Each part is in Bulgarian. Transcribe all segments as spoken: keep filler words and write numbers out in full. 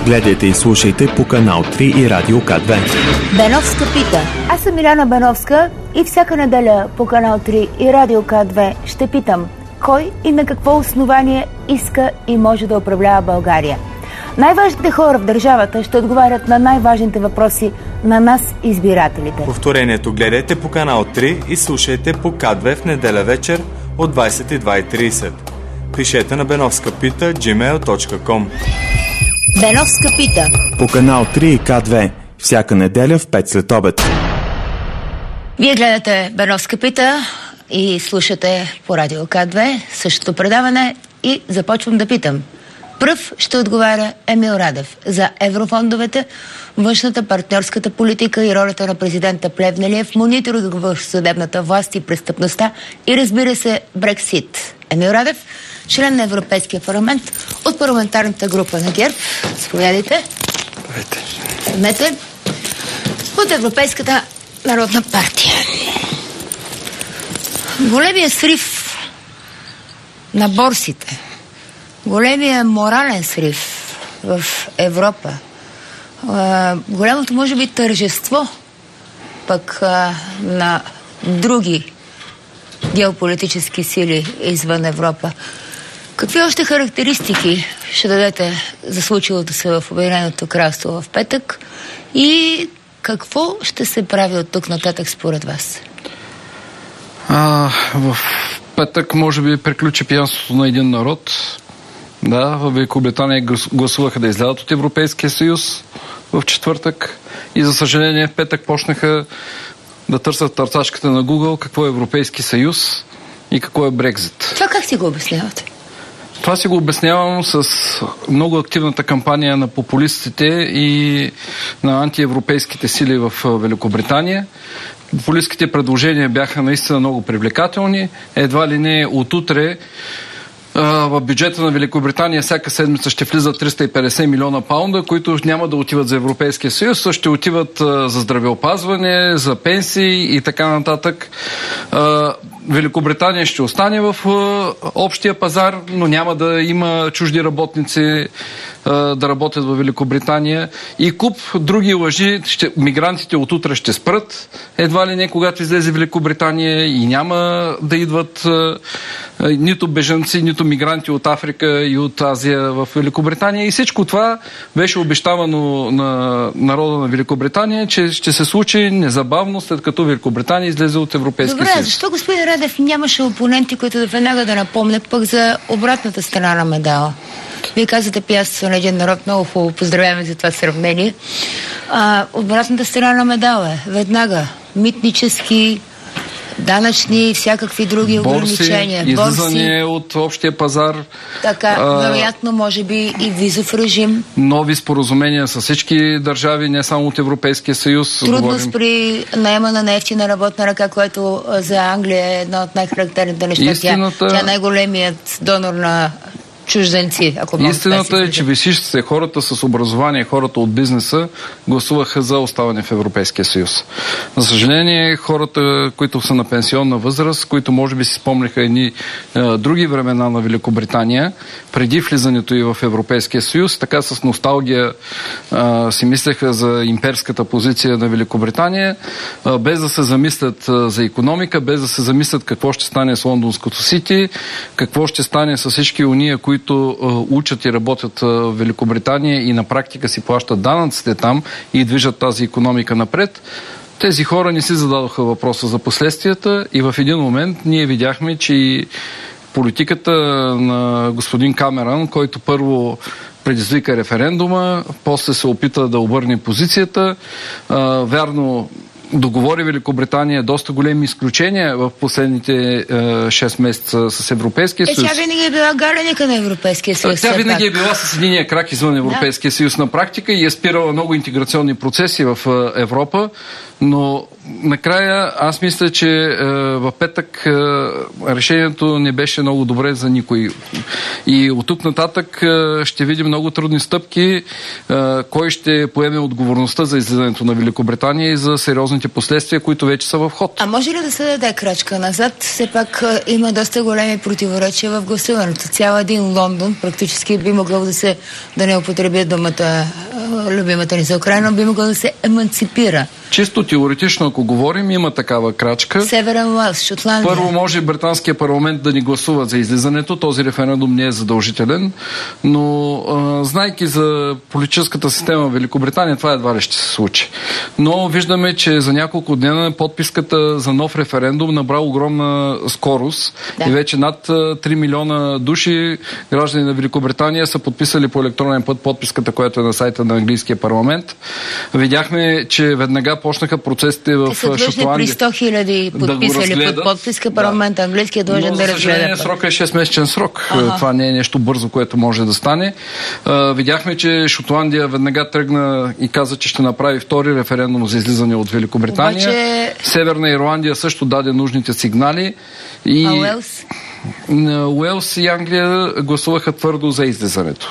Гледайте и слушайте по канал три и Радио К две. Беновска пита. Аз съм Миляна Беновска и всяка неделя по канал три и Радио К две ще питам кой и на какво основание иска и може да управлява България. Най-важните хора в държавата ще отговарят на най-важните въпроси на нас, избирателите. Повторението гледайте по канал три и слушайте по К две в неделя вечер от двадесет и две и тридесет. Пишете на беновска пита джимейл точка ком. Беновска пита. По канал три и К две. Всяка неделя в пет след обед. Вие гледате Беновска пита и слушате по Радио К две същото предаване и започвам да питам. Пръв ще отговаря Емил Радев за еврофондовете, външната партньорската политика и ролята на президента Плевнелиев, мониторинг в съдебната власт и престъпността и, разбира се, Брексит. Емил Радев, член на Европейския парламент от парламентарната група на ГЕРБ. Заповядайте. Здравейте. От Европейската народна партия. Големия срив на борсите, големия морален срив в Европа, а, голямото, може би, тържество пък а, на други геополитически сили извън Европа. Какви още характеристики ще дадете за случилото се в Обединеното кралство в петък и какво ще се прави от тук нататък според вас? А, в петък може би приключи пиянството на един народ. Да, в Великобритания гласуваха да излязат от Европейския съюз в четвъртък и за съжаление в петък почнаха да търсят търсачката на Google какво е Европейски съюз и какво е Брекзит. Това как си го обяснявате? Това си го обяснявам с много активната кампания на популистите и на антиевропейските сили в Великобритания. Популистските предложения бяха наистина много привлекателни. Едва ли не от утре в бюджета на Великобритания всяка седмица ще влизат триста и петдесет милиона паунда, които няма да отиват за Европейския съюз, а ще отиват за здравеопазване, за пенсии и така нататък. Великобритания ще остане в общия пазар, но няма да има чужди работници да работят в Великобритания. И куп други лъжи. Ще, мигрантите от утре ще спрат. Едва ли не, когато излезе Великобритания и няма да идват нито бежанци, нито мигранти от Африка и от Азия в Великобритания. И всичко това беше обещавано на народа на Великобритания, че ще се случи незабавно, след като Великобритания излезе от Европейския съюз. Добре, защо господин Радев нямаше опоненти, които да веднага да напомнят пък за обратната страна на медала? Вие казвате пиянството на един народ, много хубаво, поздравяваме за това сравнение. А, обратната страна на медала е веднага митнически, данъчни и всякакви други борси, ограничения. Излизане от общия пазар. Така, а, вероятно, може би и визов режим. Нови споразумения с всички държави, не само от Европейския съюз. Трудност говорим. при наема на ефтина работна ръка, което за Англия е едно от най-характерните неща. Истината... Тя, тя е най-големият донор на чужденци, ако мога. Истината е, че висшите хората с образование, хората от бизнеса гласуваха за оставане в Европейския съюз. За съжаление, хората, които са на пенсионна възраст, които може би си спомняха едни е, други времена на Великобритания, преди влизането и в Европейския съюз, така с носталгия е, си мислеха за имперската позиция на Великобритания, е, без да се замислят е, за икономика, без да се замислят какво ще стане с Лондонското Сити, какво ще стане с всички уния, които които а, учат и работят а, в Великобритания и на практика си плащат данъците там и движат тази икономика напред. Тези хора не си зададоха въпроса за последствията и в един момент ние видяхме, че и политиката на господин Камерън, който първо предизвика референдума, после се опита да обърне позицията. А, вярно, договори Великобритания доста големи изключения в последните е, шест месеца с Европейския съюз. Е, тя винаги е била галеника на Европейския съюз. Тя винаги е била с единия крак извън Европейския да. съюз на практика и е спирала много интеграционни процеси в е, Европа, но накрая аз мисля, че е, в петък е, решението не беше много добре за никой. И от тук нататък е, ще видим много трудни стъпки, е, кой ще поеме отговорността за излизането на Великобритания и за сериозни сериозните последствия, които вече са в ход. А може ли да се даде крачка назад? Все пак а, има доста големи противоречия в гласуването. Цял един Лондон практически би могъл да се, да не употребя думата а, любимата ни за Украина, би могъл да се еманципира. Чисто теоретично, ако говорим, има такава крачка. Северен Уелс, Шотландия. Първо може британския парламент да ни гласува за излизането. Този референдум не е задължителен, но а, знайки за политическата система в Великобритания, това едва ли ще се случи. Но виждаме, че за няколко дена подписката за нов референдум набра огромна скорост да. И вече над три милиона души, граждани на Великобритания, са подписали по електронен път подписката, която е на сайта на английския парламент. Видяхме, че веднага почнаха процесите в Шотландия. Те са длъжни при сто хиляди подписали да под подписка, парламент да. Английски е длъжен да разгледа. Но, за съжаление, срокът е шестмесечен срок. Ага. Това не е нещо бързо, което може да стане. А, видяхме, че Шотландия веднага тръгна и каза, че ще направи втори референдум за излизане от Великобритания. Обаче... Северна Ирландия също даде нужните сигнали. И... А Уелс? Уелс и Англия гласуваха твърдо за излизането.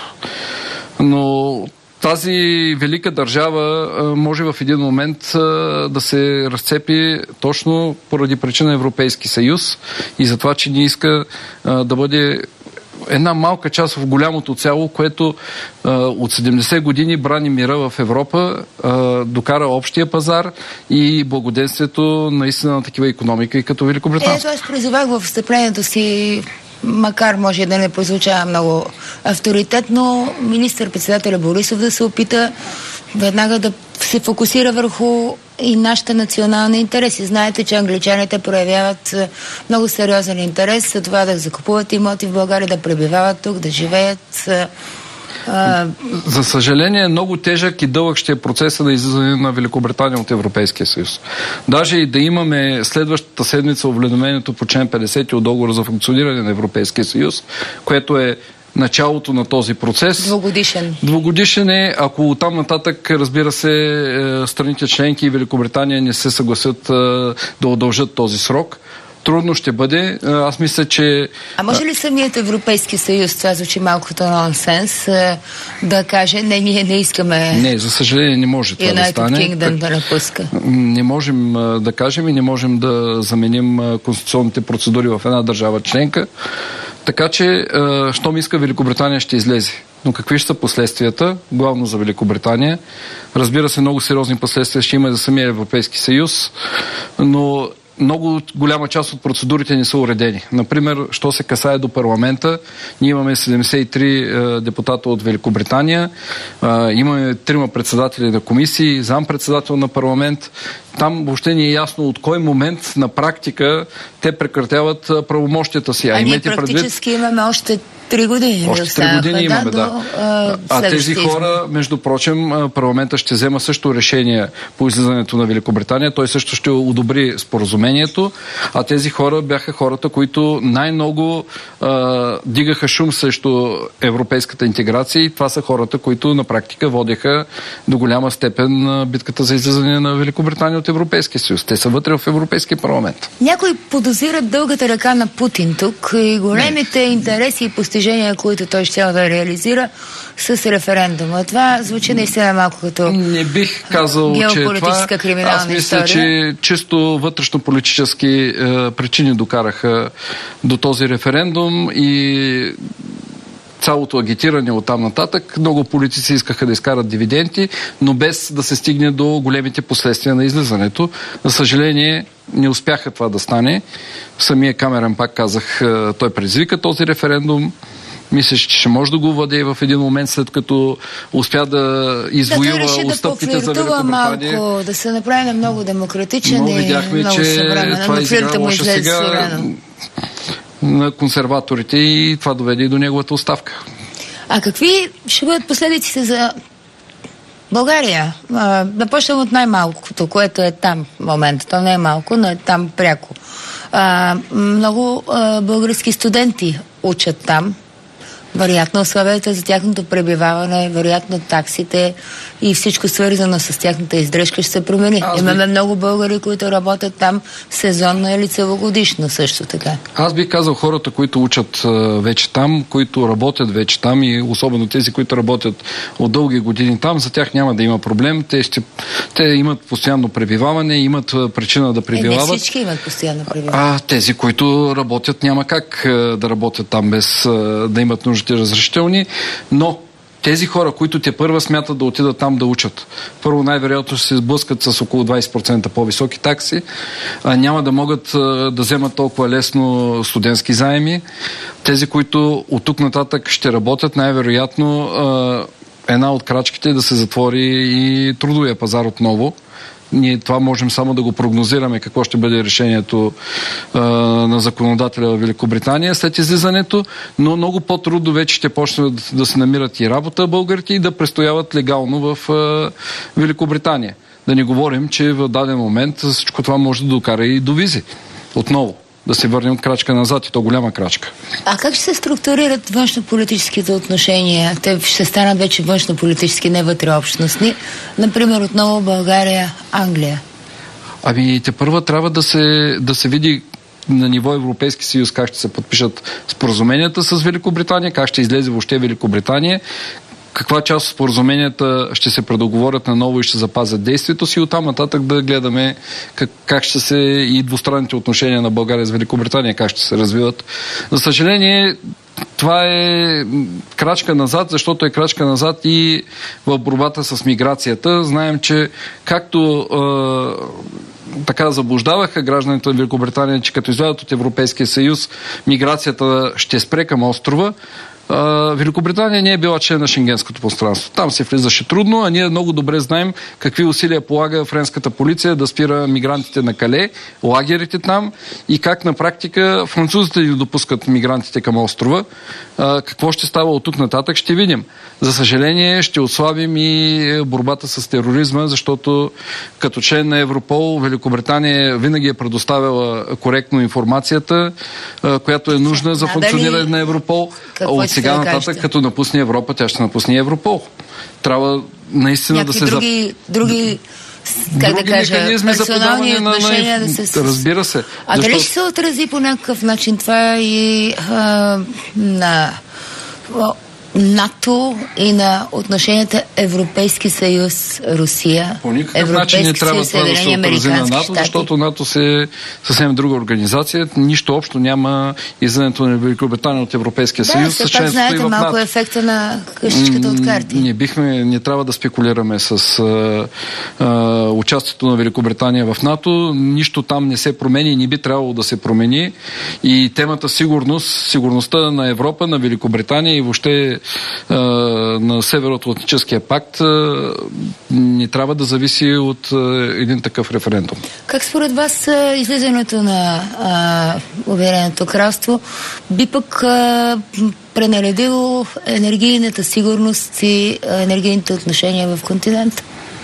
Но тази велика държава може в един момент да се разцепи точно поради причина Европейски съюз и за това, че не иска да бъде една малка част в голямото цяло, което а, от седемдесет години брани мира в Европа, а, докара общия пазар и благоденствието наистина на такива икономика и като Великобритания. Ето, аз призовах в встъплението си, макар може да не прозвучава много авторитетно, министър-председателя Борисов да се опита веднага да се фокусира върху и нашите национални интереси. Знаете, че англичаните проявяват много сериозен интерес за това да закупуват имоти в България, да пребивават тук, да живеят. А... За съжаление, много тежък и дълъг ще е процеса на излизане на Великобритания от Европейския съюз. Даже и да имаме следващата седмица уведомлението по член петдесет от договора за функциониране на Европейския съюз, което е началото на този процес. Двугодишен. Двугодишен е, ако там нататък, разбира се, страните членки и Великобритания не се съгласят да удължат този срок. Трудно ще бъде. Аз мисля, че... А може ли самият Европейски съюз, това звучи малко като нонсенс, да каже, не, ние не искаме... Не, за съжаление не може това да стане. United Kingdom да напуска. Не можем да кажем и не можем да заменим конституционните процедури в една държава членка. Така че, щом иска, Великобритания ще излезе. Но какви ще са последствията, главно за Великобритания? Разбира се, много сериозни последствия ще има за самия Европейски съюз, но много голяма част от процедурите не са уредени. Например, що се касае до парламента, ние имаме седемдесет и три е, депутата от Великобритания, е, имаме трима председатели на комисии, зампредседател на парламент. Там въобще не е ясно от кой момент на практика те прекратяват правомощията си. А, а ние практически предвид... имаме още три години. Още три години имаме, да. До, а, а тези хора, между прочим, парламента ще взема също решение по излизането на Великобритания. Той също ще одобри споразумението. А тези хора бяха хората, които най-много а, дигаха шум срещу европейската интеграция и това са хората, които на практика водеха до голяма степен битката за излизане на Великобритания от Европейския съюз. Те са вътре в Европейския парламент. Някои подозират дългата ръка на Путин тук и големите Не. интереси и постижения, които той ще да реализира с референдума. Това звучи наистина малко като Не бих казал, геополитическа че криминална Аз мисля, история. че чисто вътрешно-политически е, причини докараха до този референдум и цялото агитиране от там нататък. Много политици искаха да изкарат дивиденти, но без да се стигне до големите последствия на излизането. За съжаление, не успяха това да стане. Самия Камерън, пак казах, той предизвика този референдум. Мисля, че ще може да го владее в един момент, след като успя да извоюва да, отстъпките за Великобритания. Малко, да се направи много демократичен но и видяхме, много че съвременен. това изигра лоша сега на консерваторите и това доведе и до неговата оставка. А какви ще бъдат последиците за България? А, да почнем от най-малкото, което е там в момента. То не е малко, но е там пряко. А, много а, български студенти учат там. вероятно условията за тяхното пребиваване, вероятно таксите и всичко свързано с тяхната издръжка ще се промени. Аз Имаме би... много българи, които работят там сезонно или целогодишно също така. Аз бих казал хората, които учат а, вече там, които работят вече там и особено тези, които работят от дълги години там, за тях няма да има проблем. Те, ще, те имат постоянно пребиваване, имат а, причина да пребивават. Е, не всички имат постоянно пребиваване. А тези, които работят, няма как а, да работят там без а, да имат нужните разрешителни, но тези хора, които те първа смятат да отидат там да учат, първо най-вероятно ще се сблъскат с около двайсет процента по-високи такси, а, няма да могат а, да вземат толкова лесно студентски заеми. Тези, които от тук нататък ще работят, най-вероятно а, една от крачките е да се затвори и трудовия пазар отново. Ние това можем само да го прогнозираме какво ще бъде решението а, на законодателя в Великобритания след излизането, но много по-трудно вече ще почнат да се намират и работа българите и да престояват легално в а, Великобритания. Да не говорим, че в даден момент всичко това може да докара и до визи. Отново. Да се върнем крачка назад и то голяма крачка. А как ще се структурират външнополитическите отношения? Те ще станат вече външнополитически, не вътреобщностни. Например, отново България, Англия. Ами, те първа трябва да се, да се види на ниво Европейски съюз как ще се подпишат споразуменията с Великобритания, как ще излезе въобще Великобритания, каква част от споразуменията ще се предоговорят наново и ще запазят действието си, оттам нататък да гледаме как, как ще се и двустранните отношения на България с Великобритания, как ще се развиват. За съжаление, това е крачка назад, защото е крачка назад и в борбата с миграцията. Знаем, че както е, така заблуждаваха гражданите на Великобритания, че като излязат от Европейския съюз, миграцията ще спре към острова. Великобритания не е била член на Шенгенското пространство. Там се влизаше трудно, а ние много добре знаем какви усилия полага френската полиция да спира мигрантите на Кале, лагерите там и как на практика французите не допускат мигрантите към острова. Какво ще става от тук нататък, ще видим. За съжаление, ще отслабим и борбата с тероризма, защото като член на Европол, Великобритания винаги е предоставила коректно информацията, която е нужна за функциониране на Европол. От сега нататък, като напусне Европа, тя ще напусне Европол. Трябва наистина някакви да се... други, други как други да кажа, персонални отношения на... да се... Разбира се. А защото... дали ще се отрази по някакъв начин това и а, на НАТО и на отношенията Европейски съюз, Русия, по никакъв начин не трябва това да се отрази на НАТО, щати. Защото НАТО е съвсем друга организация. Нищо общо няма излизането на Великобритания от Европейския да, съюз. Да, все пак знаете малко НАТО. Ефекта на къщичката от карти. Не бихме, не трябва да спекулираме с а, а, участието на Великобритания в НАТО. Нищо там не се промени и не би трябвало да се промени. И темата сигурност, сигурността на Европа, на Великобритания и въобще на Североатлантическия пакт не трябва да зависи от един такъв референдум. Как според вас излизането на Обединеното кралство би пък а, пренаредило енергийната сигурност и енергийните отношения в континента?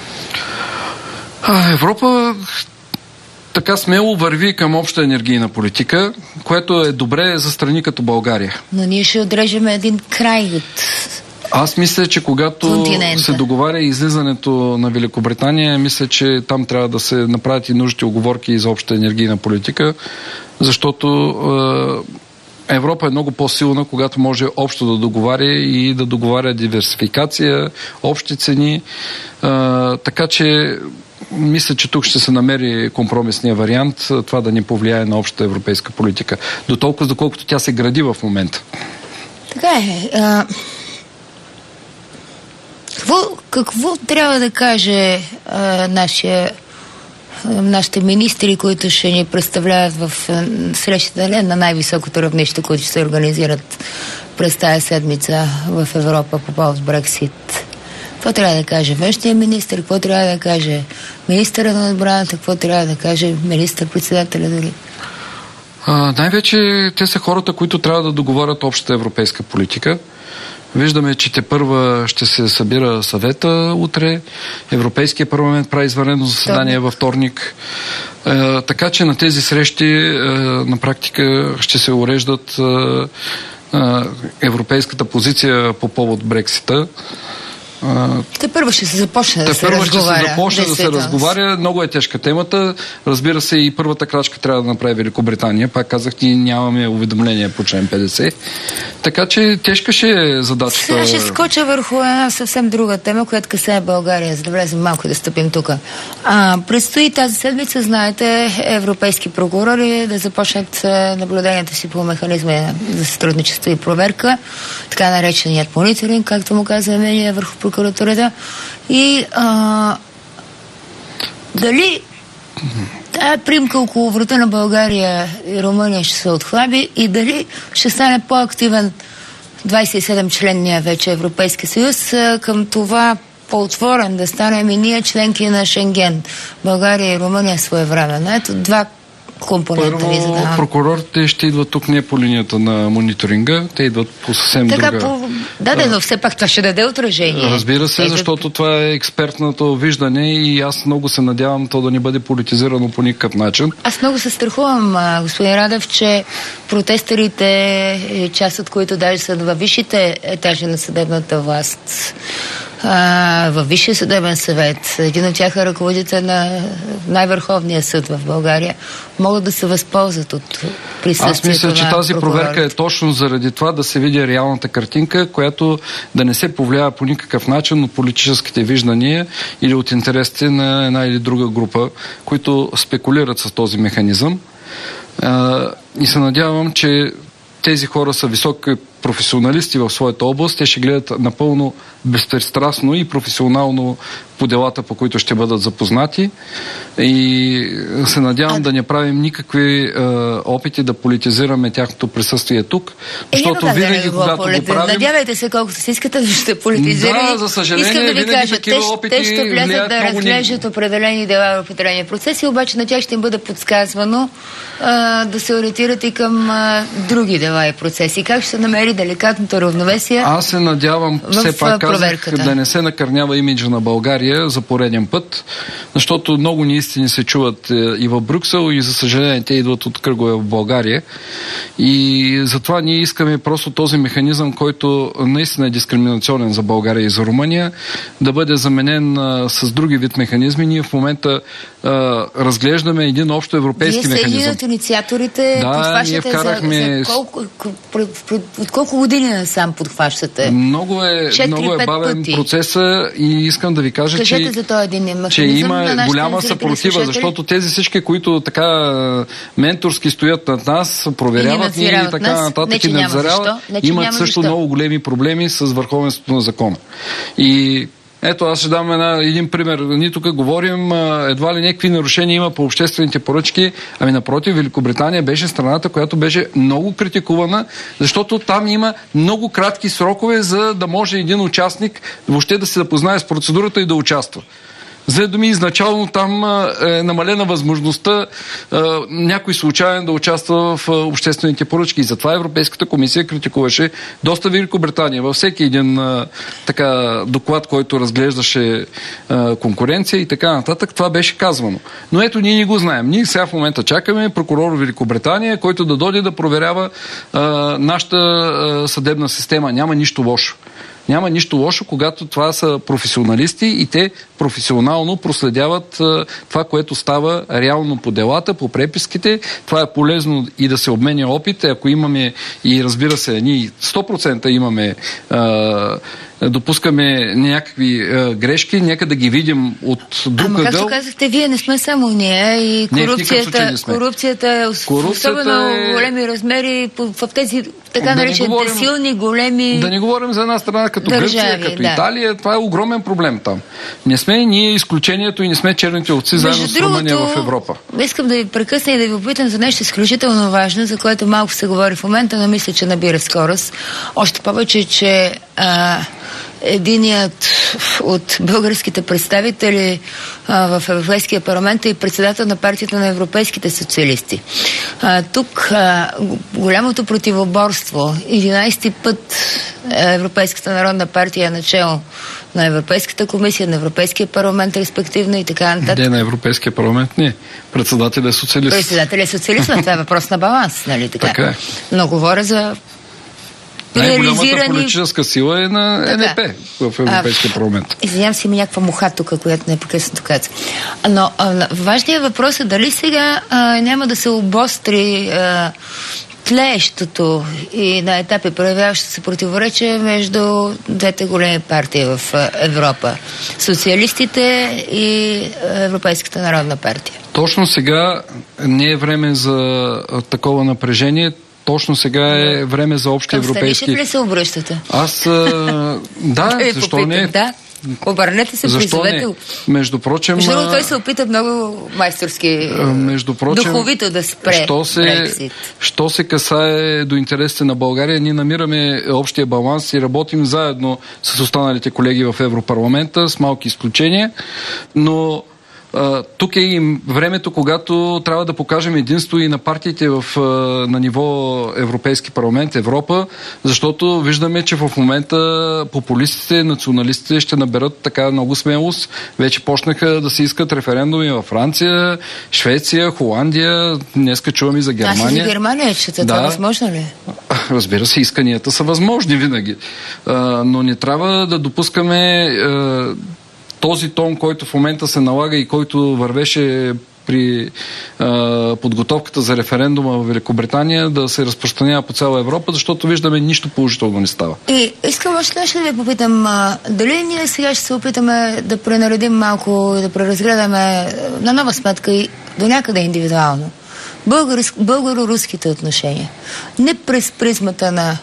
А, Европа така смело върви към обща енергийна политика, което е добре за страни като България. Но ние ще отрежем един край от Аз мисля, че когато континента. Се договаря излизането на Великобритания, мисля, че там трябва да се направят и нужните оговорки за обща енергийна политика, защото е, Европа е много по-силна, когато може общо да договаря и да договаря диверсификация, общи цени, е, така че мисля, че тук ще се намери компромисния вариант, това да не повлияе на общата европейска политика. До толкова, доколкото тя се гради в момента. Така е. А... Какво, какво трябва да каже а, нашия, а, нашите министри, които ще ни представляват в а, срещата на най-високото равнище, които ще се организират през тази седмица в Европа по повод Брексит? Какво трябва да каже външния министр, какво трябва да каже министъра на отбраната, какво трябва да каже министър-председателя дори? А, най-вече те са хората, които трябва да договарят общата европейска политика. Виждаме, че те първа ще се събира съвета утре. Европейския парламент прави извънредно заседание във вторник. Е, така че на тези срещи е, на практика ще се уреждат е, а, европейската позиция по повод Брексита. Те първо ще се започне да се първо разговаря. ще се започне да се разговаря. Много е тежка темата. Разбира се, и първата крачка трябва да направи Великобритания. Пак казах, ние нямаме уведомление по член петдесет. Така че тежка ще е задачата. Сега ще скоча върху една съвсем друга тема, която касае България, за да влезем малко и да стъпим тук. А, предстои тази седмица, знаете, европейски прокурори да започнат наблюдението си по механизма за сътрудничество и проверка, така нареченият мониторинг, както му казва Емилия, върху прокуратурата. И а, дали тая примка около врата на България и Румъния ще се отхлаби и дали ще стане по-активен двадесет и седем членния вече Европейски съюз към това по-отворен да станем и ние членки на Шенген. България и Румъния своевременно. Ето два компонента. Първо, прокурорите ще идват тук не по линията на мониторинга, те идват по съвсем така, друга... По... Да, да, но все пак това ще даде отражение. Разбира се, защото това е експертното виждане и аз много се надявам то да не бъде политизирано по никакъв начин. Аз много се страхувам, господин Радев, че протестърите, част от които даже са във висшите етажи на съдебната власт, във Висшия съдебен съвет, един от тях е ръководител на най-върховния съд в България, могат да се възползват от присъствието на Аз мисля, че тази проверка е точно заради това да се види реалната картинка, която да не се повлиява по никакъв начин от политическите виждания или от интересите на една или друга група, които спекулират с този механизъм. И се надявам, че тези хора са високи професионалисти в своята област, те ще гледат напълно безпристрастно и професионално по делата, по които ще бъдат запознати, и се надявам а... да не правим никакви е, опити да политизираме тяхното присъствие тук, защото е, винаги, да когато полит... го правим... Надявайте се колкото си искате да ще политизираме. Да, за съжаление, искам да ви винаги кажа, такива те, опити те ще влязат да разглеждат ни... определени дела в определени процеси, обаче на тях ще им бъде подсказвано а, да се ориентират и към а, други дела и процеси. Как ще се намери деликатното равновесие? Аз се надявам, все пак казах, да не се накърнява имиджа на България за пореден път, защото много неистини се чуват и в Брюксел, и за съжаление те идват от кръгове в България. И затова ние искаме просто този механизъм, който наистина е дискриминационен за България и за Румъния, да бъде заменен а, с други вид механизми. Ние в момента а, разглеждаме един общо европейски механизъм. Вие сте един от инициаторите, да, подхващате вкарахме... за, за колко, от колко години насам подхващате? Много е, много е бавен пъти. Процеса и искам да ви кажа, Кажете че, за този един механизъм, че има голяма съпротива, защото тези всички, които така менторски стоят над нас, проверяват и, и така нас. нататък и надзирават, имат също защо. много големи проблеми с върховенството на закона. И ето, аз ще дам една, един пример. Ние тук говорим едва ли някакви нарушения има по обществените поръчки, ами напротив, Великобритания беше страната, която беше много критикувана, защото там има много кратки срокове, за да може един участник въобще да се запознае с процедурата и да участва. За думи, изначално там е намалена възможността е, някой случайен да участва в е, обществените поръчки. И затова Европейската комисия критикуваше доста Великобритания. Във всеки един е, така, доклад, който разглеждаше е, конкуренция и така нататък, това беше казвано. Но ето, ние не го знаем. Ние сега в момента чакаме прокурор Великобритания, който да дойде да проверява е, нашата е, съдебна система. Няма нищо лошо. Няма нищо лошо, когато това са професионалисти и те професионално проследяват а, това, което става реално по делата, по преписките. Това е полезно и да се обменя опит. Ако имаме, и разбира се, ние сто процента имаме а, допускаме някакви е, грешки, нека да ги видим от друг ъгъл. Ама както казахте, вие не сме само ние и корупцията, корупцията е особено е... големи размери в тези така да наречените силни, големи Да не говорим за една страна като Гърция, като да. Италия, това е огромен проблем там. Не сме ние изключението и не сме черните овци заедно с Румъния в Европа. Искам да ви прекъсна и да ви опитам за нещо изключително важно, за което малко се говори в момента, но мисля, че набира скорост. Още повече, че а, единият от българските представители а, в Европейския парламент е и председател на партията на европейските социалисти. А, тук а, голямото противоборство, единайсети път Европейската народна партия е начало на Европейската комисия, на Европейския парламент, респективно и така нататък. Не на Европейския парламент, не. Председателят е социалист. Председателят е социалист, но това е въпрос на баланс, нали така? Така е. Но говоря за Най-голямата политическа сила е на Н П в Европейския парламент. Извинявам се, има някаква муха тук, която непрекъснато казва. Но а, важният въпрос е дали сега а, няма да се обостри а, тлеещото и на етапи проявяващо се противоречие между двете големи партии в Европа. Социалистите и Европейската народна партия. Точно сега не е време за такова напрежение. Точно сега е време за общи европейски... Към ли се обръщате? Аз... А, да, защо не? Да. Обърнете се, призовете. Между прочим... Защото той се опита много майсторски, между прочим, духовито да спре що се, Брексит. Що се касае до интересите на България, ние намираме общия баланс и работим заедно с останалите колеги в Европарламента, с малки изключения, но Uh, тук е и времето, когато трябва да покажем единство и на партиите в, uh, на ниво Европейски парламент, Европа, защото виждаме, че в момента популистите, националистите ще наберат така много смелост. Вече почнаха да се искат референдуми във Франция, Швеция, Холандия, днеска чувам и за Германия. Аз и за Германия, че да. Това възможно ли? Разбира се, исканията са възможни винаги. Uh, но не трябва да допускаме uh, този тон, който в момента се налага и който вървеше при а, подготовката за референдума в Великобритания, да се разпространява по цяла Европа, защото виждаме нищо положително не става. И искам още нещо да ви попитам. А, дали ние сега ще се опитаме да пренаредим малко и да преразгледаме на нова сметка и до някъде индивидуално българо-руските отношения? Не през призмата на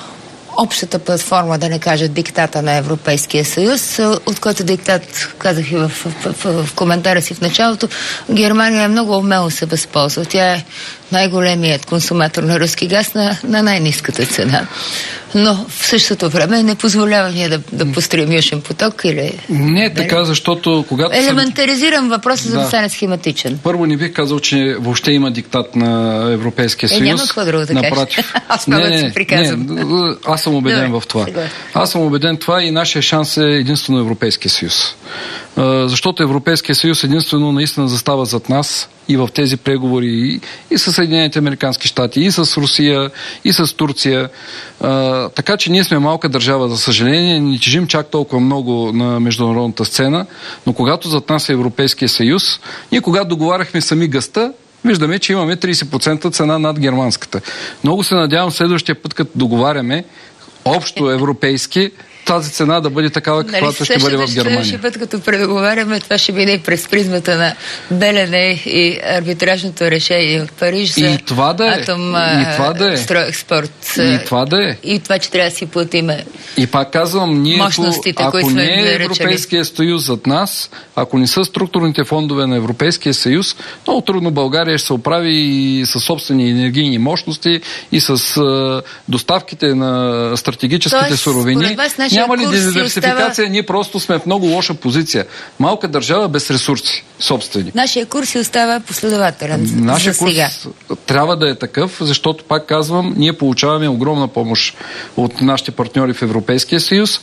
общата платформа, да не кажа диктата на Европейския съюз, от който диктат, казах и в, в, в, в коментара си в началото, Германия много умело се възползва. Тя е най-големият консуматор на руски газ на, на най-ниската цена. Но в същото време не позволява ние да, да построим Южен поток или... Не е така, защото когато... Елементаризирам съм... въпроса, за да, да стане схематичен. Първо не бих казал, че въобще има диктат на Европейския съюз. Е, няма какво друго да Напротив. Аз не, да се приказвам. Не, аз съм убеден Добре, в това. Сега. Аз съм убеден в това и нашия шанс е единствено Европейския съюз. Защото Европейския съюз единствено наистина застава зад нас и в тези преговори и, и с Съединените американски щати, и с Русия, и с Турция. А, така че ние сме малка държава, за съжаление, не тежим чак толкова много на международната сцена, но когато зад нас е Европейския съюз, ние когато договаряхме сами гъста, виждаме, че имаме трийсет процента цена над германската. Много се надявам следващия път, като договаряме общо европейски, тази цена да бъде такава, каквато ще бъде в Германия. Следващия път, като преговаряме, това ще биде и през призмата на Белене и арбитражното решение от Париж за и това да е. атом и това да е. стройекспорт. И това да е. И това, че трябва да си платиме и пак казвам, ние, мощностите, ако, които ако сме не е Европейския съюз зад нас, ако не са структурните фондове на Европейския съюз, много трудно България ще се оправи и с собствени енергийни мощности, и с uh, доставките на стратегическите Тоест, суровини. Няма ли диверсификация? Остава... Ние просто сме в много лоша позиция. Малка държава без ресурси собствени. Нашия курс си остава последователен. Нашия за курс сега. трябва да е такъв, защото, пак казвам, ние получаваме огромна помощ от нашите партньори в Европейския съюз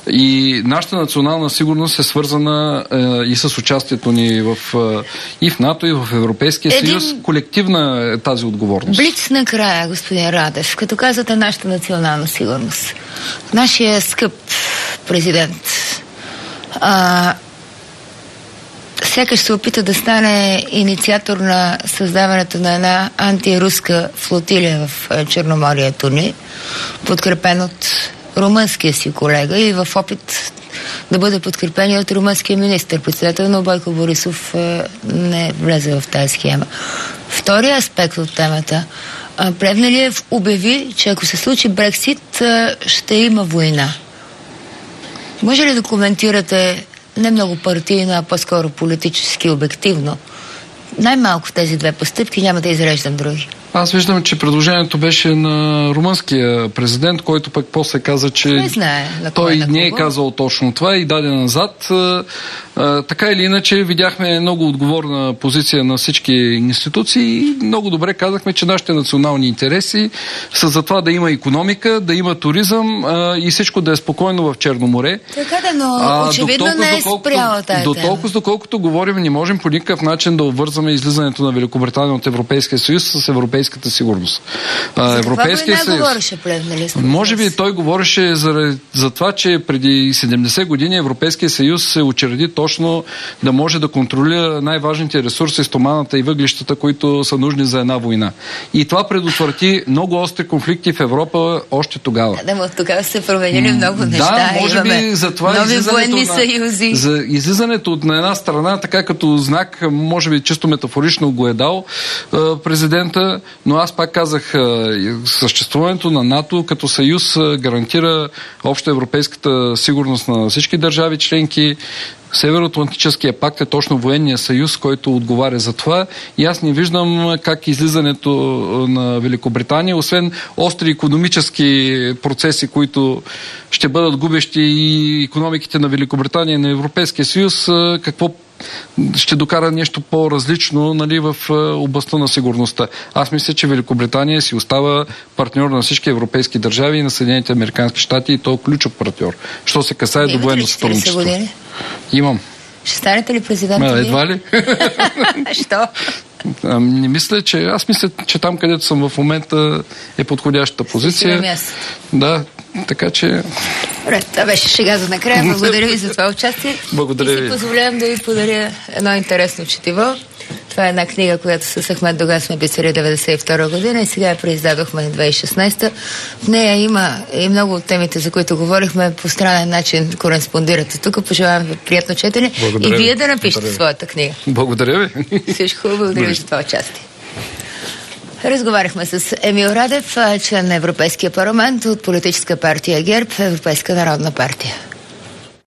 и нашата национална сигурност е свързана е, и с участието ни в, е, и в НАТО, и в Европейския Един... съюз. Колективна е тази отговорност. Блиц накрая, господин Радев, като казвате нашата национална сигурност. Нашия скъп президент а, сякаш се опита да стане инициатор на създаването на една антируска флотилия в Черноморието ни, подкрепен от румънския си колега и в опит да бъде подкрепен от румънския министър-председател, но Бойко Борисов не влезе в тази схема. Втория аспект от темата. Плевнелиев обяви, че ако се случи Брексит, ще има война. Може ли да коментирате не много партийно, а по-скоро политически обективно? Най-малко тези две постъпки, няма да изреждам други. Аз виждам, че предложението беше на румънския президент, който пък после каза, че не знае, той не е казал точно това и даде назад. А, а, така или иначе, видяхме много отговорна позиция на всички институции и много добре казахме, че нашите национални интереси са за това да има икономика, да има туризъм а, и всичко да е спокойно в Черно море. Така да, но а, очевидно толкова, не е спряла тази До тема. толкова, доколкото говорим, не можем по никакъв начин да обвързваме излизането на Великобритания от Европейския съюз с Европейския европейската сигурност. За Европейския каква война говореше Плевнелист? Може би той говореше за, за това, че преди седемдесет години Европейския съюз се учреди точно да може да контролира най-важните ресурси, стоманата и въглищата, които са нужни за една война. И това предотврати много остри конфликти в Европа още тогава. Да, но тогава се променили много неща. Да, може би за това нови военни съюзи. За излизането на една страна, така като знак, може би чисто метафорично го е дал президента, но аз пак казах, съществуването на НАТО като съюз гарантира обща европейската сигурност на всички държави членки. Североатлантическия пакт е точно военния съюз, който отговаря за това, и аз не виждам как излизането на Великобритания, освен остри икономически процеси, които ще бъдат губещи и икономиките на Великобритания и на Европейския съюз, какво ще докара нещо по-различно, нали, в областта на сигурността. Аз мисля, че Великобритания си остава партньор на всички европейски държави и на Съединените американски щати, и то ключов партньор. Що се касае до военно сътрудничество. Имам. Ще станете ли президент? А, едва ли? Що? А, не мисля, че... Аз мисля, че там, където съм в момента, е подходящата позиция. Да, така че... Добре, това беше шега за накрая. Благодаря ви за това участие. Благодаря ви. И си позволявам да ви подаря едно интересно четиво. Това е една книга, която с Ахмед Доган сме писали деветдесет и втора година и сега я преиздадохме две хиляди и шестнадесета. В нея има и много от темите, за които говорихме, по странен начин кореспондирате. Тук пожелавам ви приятно четене. Благодаря и вие да напишете благодаря своята книга. Благодаря ви. Всичко хубаво. Благодаря ви за това участие. Разговаряхме с Емил Радев, член на Европейския парламент от политическа партия ГЕРБ, Европейска народна партия.